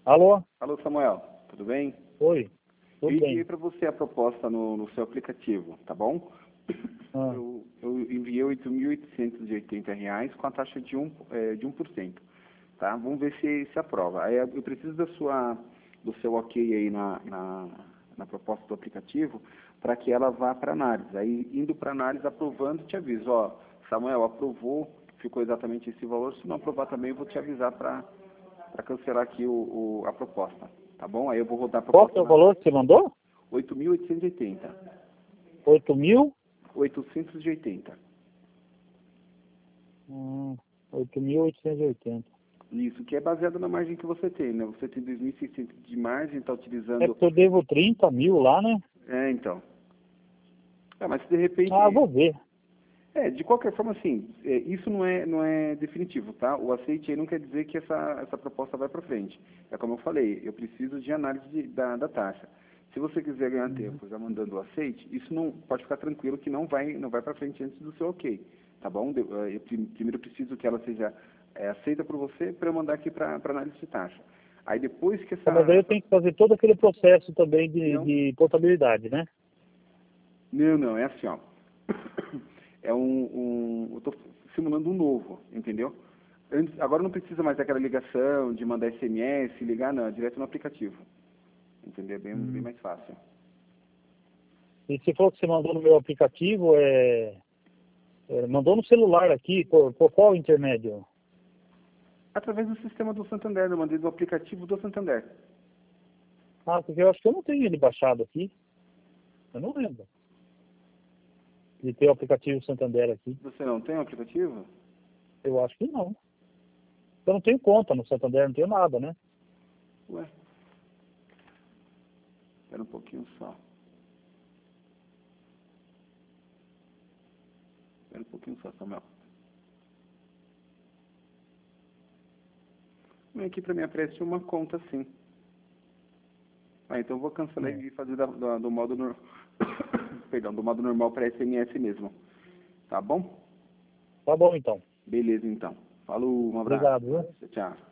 Alô? Alô, Samuel, tudo bem? Oi, Eu tudo enviei bem. para você a proposta no seu aplicativo, tá bom? Ah, Eu enviei R$ 8.880 com a taxa de 1%, tá? Vamos ver se aprova. Aí eu preciso do seu ok aí na proposta do aplicativo para que ela vá para análise. Aí, indo para análise, aprovando, te aviso. Ó, Samuel, aprovou, ficou exatamente esse valor. Se não aprovar também, eu vou te avisar para cancelar aqui a proposta, tá bom? Aí eu vou rodar a qual que proposta é o na valor que você mandou? 8.880. 8.000? 880. 8.880. Isso, que é baseado na margem que você tem, né? Você tem 2.600 de margem, está É utilizando... porque eu devo 30 mil lá, né? Então. Mas se de repente... Ah, vou ver. De qualquer forma, assim, isso não é definitivo, tá? O aceite aí não quer dizer que essa proposta vai para frente. É como eu falei, eu preciso de análise da taxa. Se você quiser ganhar tempo já mandando o aceite, isso não pode ficar tranquilo que não vai para frente antes do seu ok, tá bom? Eu primeiro preciso que ela seja aceita por você para eu mandar aqui para análise de taxa. Aí depois que Mas aí eu tenho que fazer todo aquele processo também Não, de portabilidade, né? não, é assim, ó. Eu estou simulando um novo, entendeu? Agora não precisa mais daquela ligação, de mandar SMS, ligar, não, é direto no aplicativo. Entendeu? É bem mais fácil. E se for que você mandou no meu aplicativo, mandou no celular aqui, por qual intermédio? Através do sistema do Santander, eu mandei do aplicativo do Santander. Ah, porque eu acho que eu não tenho ele baixado aqui. Eu não lembro de ter o aplicativo Santander aqui. Você não tem o aplicativo? Eu acho que não. Eu não tenho conta no Santander, não tenho nada, né? Ué, espera um pouquinho só. Espera um pouquinho só, Samuel. Aqui para mim aparece uma conta, sim. Então eu vou cancelar É. e fazer do modo perdão, do modo normal para SMS mesmo. Tá bom? Tá bom, então. Beleza, então. Falou, um abraço. Obrigado, viu? Tchau.